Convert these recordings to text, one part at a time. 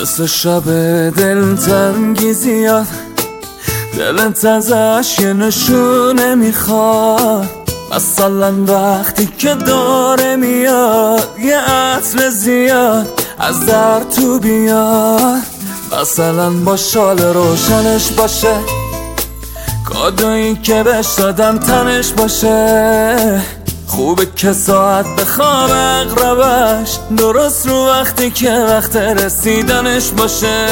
مثل شب دلتنگی زیاد، دلت ازش یه نشونه میخواد. مثلا وقتی که داره میاد یه عطر زیاد از در تو بیاد. مثلا با شال روشنش باشه، کادویی که بهش دادم تنش باشه. خوبه که ساعت بخواب اقربش درست رو وقتی که وقت رسیدنش باشه.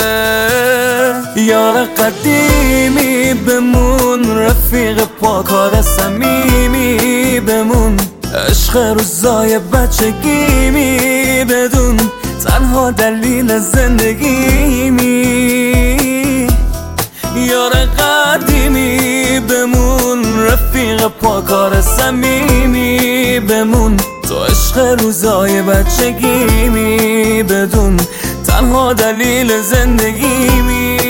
یار قدیمی بمون، رفیق پاکار صمیمی بمون، عشق روزای بچگیمی بدون، تنها دلیل زندگیمی. یار قدیمی بمون، رفیق پاکار صمیمی بمون، تو عشق روزای بچگیمی بدون، تنها دلیل زندگیمی.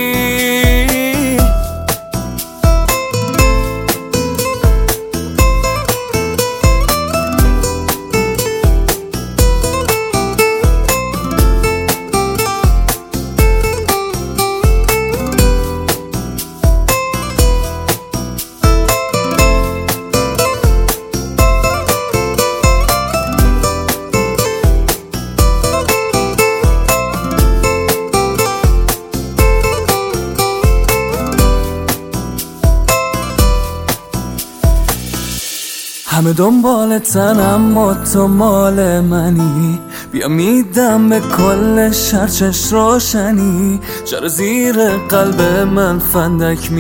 همه دنبالتن اما تو مال منی، بیا میدم به کل شرچش روشنی. چرا زیر قلب من فندک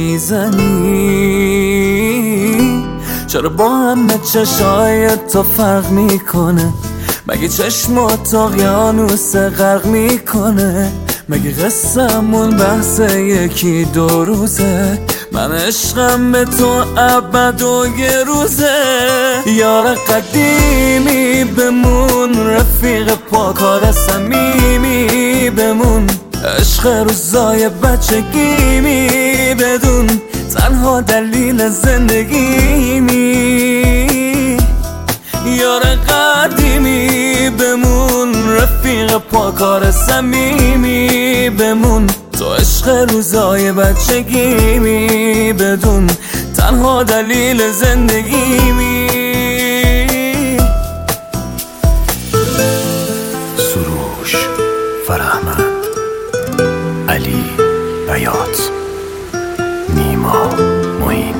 میزنی؟ چرا با همه چشای تو فرق میکنه؟ مگه چشمات اقیانوس غرق میکنه؟ مگه قصه‌مون بحث یکی دو روزه؟ من عشقم به تو ابد و یه روزه. یار قدیمی بمون، رفیق پاکار صمیمی بمون، عشق روزای بچگیمی بدون، تنها دلیل زندگیمی. یار قدیمی بمون، رفیق پاکار صمیمی بمون، تو عشق روزای بچگیمی بدون، تنها دلیل زندگیمی. سروش، فرهمند، علی بیات، نیما، معین.